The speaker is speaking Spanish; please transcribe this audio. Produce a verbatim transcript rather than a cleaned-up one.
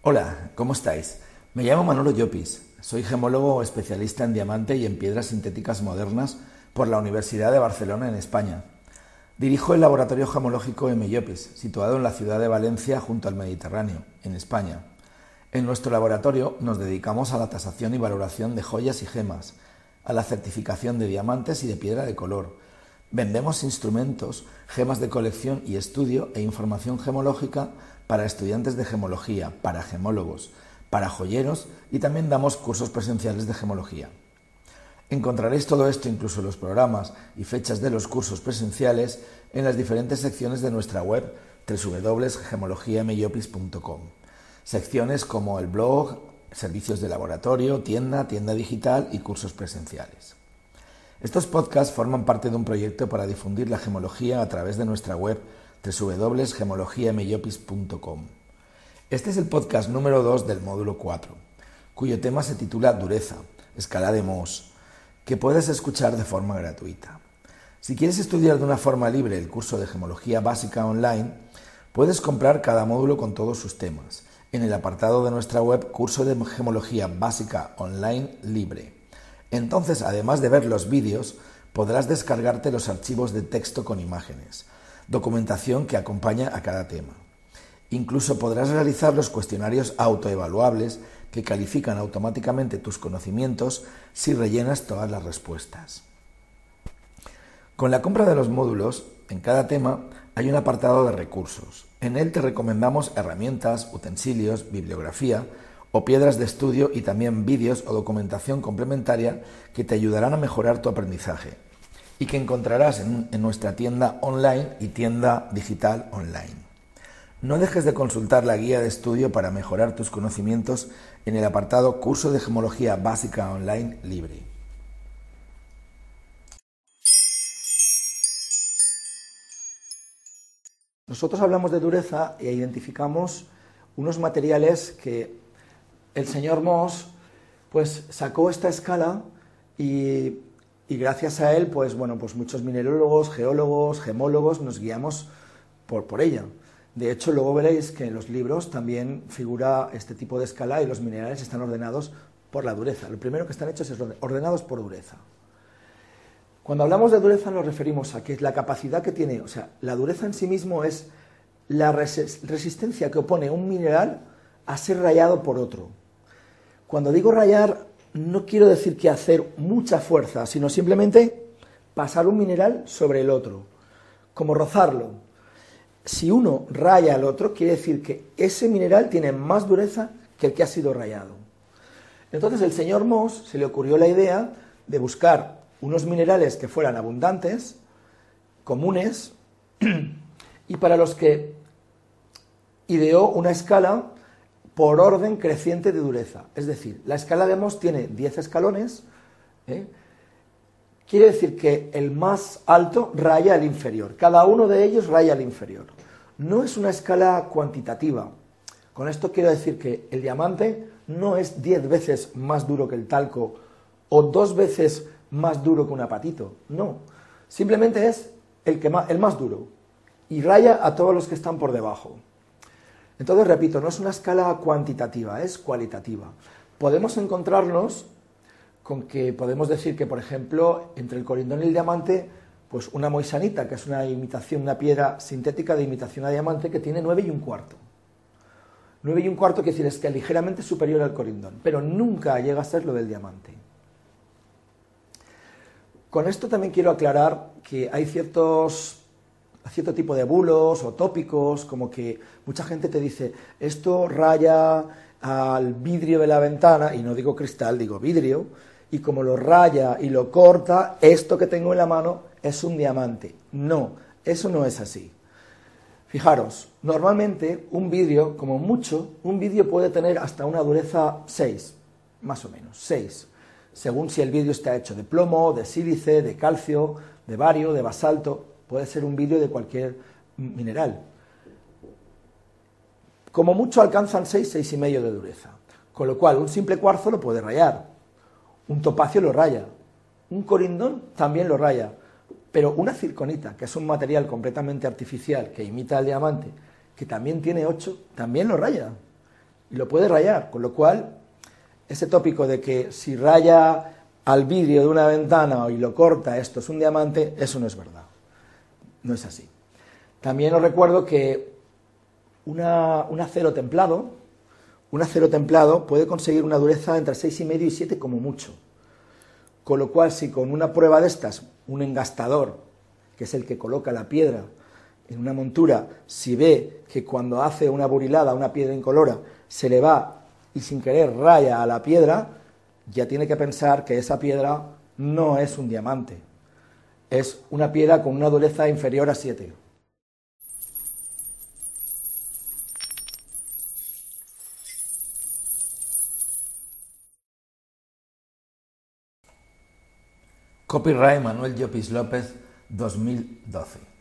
Hola, ¿cómo estáis? Me llamo Manolo Llopis, soy gemólogo especialista en diamante y en piedras sintéticas modernas por la Universidad de Barcelona en España. Dirijo el laboratorio gemológico M. Llopis, situado en la ciudad de Valencia junto al Mediterráneo, en España. En nuestro laboratorio nos dedicamos a la tasación y valoración de joyas y gemas, a la certificación de diamantes y de piedra de color. Vendemos instrumentos, gemas de colección y estudio e información gemológica para estudiantes de gemología, para gemólogos, para joyeros y también damos cursos presenciales de gemología. Encontraréis todo esto, incluso los programas y fechas de los cursos presenciales, en las diferentes secciones de nuestra web doble u doble u doble u punto gemologia m llopis punto com. Secciones como el blog, servicios de laboratorio, tienda, tienda digital y cursos presenciales. Estos podcasts forman parte de un proyecto para difundir la gemología a través de nuestra web doble u doble u doble u punto gemologia m llopis punto com. Este es el podcast número dos del módulo cuatro, cuyo tema se titula Dureza, escala de Mohs, que puedes escuchar de forma gratuita. Si quieres estudiar de una forma libre el curso de gemología básica online, puedes comprar cada módulo con todos sus temas en el apartado de nuestra web Curso de Gemología Básica Online Libre. Entonces, además de ver los vídeos, podrás descargarte los archivos de texto con imágenes, documentación que acompaña a cada tema. Incluso podrás realizar los cuestionarios autoevaluables que califican automáticamente tus conocimientos si rellenas todas las respuestas. Con la compra de los módulos, en cada tema hay un apartado de recursos. En él te recomendamos herramientas, utensilios, bibliografía o piedras de estudio y también vídeos o documentación complementaria que te ayudarán a mejorar tu aprendizaje y que encontrarás en, en nuestra tienda online y tienda digital online. No dejes de consultar la guía de estudio para mejorar tus conocimientos en el apartado Curso de Gemología Básica Online Libre. Nosotros hablamos de dureza e identificamos unos materiales que el señor Mohs pues, sacó esta escala y, y gracias a él pues, bueno, pues muchos minerólogos, geólogos, gemólogos nos guiamos por, por ella. De hecho, luego veréis que en los libros también figura este tipo de escala y los minerales están ordenados por la dureza. Lo primero que están hechos es ordenados por dureza. Cuando hablamos de dureza nos referimos a que es la capacidad que tiene, o sea, la dureza en sí mismo es la resistencia que opone un mineral a ser rayado por otro. Cuando digo rayar, no quiero decir que hacer mucha fuerza, sino simplemente pasar un mineral sobre el otro, como rozarlo. Si uno raya al otro, quiere decir que ese mineral tiene más dureza que el que ha sido rayado. Entonces el señor Mohs se le ocurrió la idea de buscar unos minerales que fueran abundantes, comunes, y para los que ideó una escala por orden creciente de dureza. Es decir, la escala de Mohs tiene diez escalones, ¿eh? Quiere decir que el más alto raya al inferior. Cada uno de ellos raya al inferior. No es una escala cuantitativa. Con esto quiero decir que el diamante no es diez veces más duro que el talco o dos veces más duro que un apatito. No. Simplemente es el, que más, el más duro. Y raya a todos los que están por debajo. Entonces, repito, no es una escala cuantitativa, es cualitativa. Podemos encontrarnos con que podemos decir que, por ejemplo, entre el corindón y el diamante, pues una moisanita, que es una imitación, una piedra sintética de imitación a diamante, que tiene nueve y un cuarto. nueve y un cuarto quiere decir es que es ligeramente superior al corindón, pero nunca llega a ser lo del diamante. Con esto también quiero aclarar que hay ciertos, cierto tipo de bulos o tópicos, como que mucha gente te dice, esto raya al vidrio de la ventana, y no digo cristal, digo vidrio, y como lo raya y lo corta, esto que tengo en la mano es un diamante. No, eso no es así. Fijaros, normalmente un vidrio, como mucho, un vidrio puede tener hasta una dureza seis, más o menos, seis, según si el vidrio está hecho de plomo, de sílice, de calcio, de bario, de basalto, puede ser un vidrio de cualquier mineral. Como mucho alcanzan seis, seis y medio de dureza, con lo cual un simple cuarzo lo puede rayar. Un topacio lo raya, un corindón también lo raya, pero una circonita, que es un material completamente artificial que imita al diamante, que también tiene ocho, también lo raya. y lo puede rayar, con lo cual ese tópico de que si raya al vidrio de una ventana y lo corta, esto es un diamante, eso no es verdad, no es así. También os recuerdo que una, un acero templado, un acero templado puede conseguir una dureza entre seis coma cinco y siete como mucho, con lo cual si con una prueba de estas, un engastador, que es el que coloca la piedra en una montura, si ve que cuando hace una burilada, una piedra incolora, se le va y sin querer raya a la piedra, ya tiene que pensar que esa piedra no es un diamante, es una piedra con una dureza inferior a siete. Copyright Manuel Llopis López dos mil doce.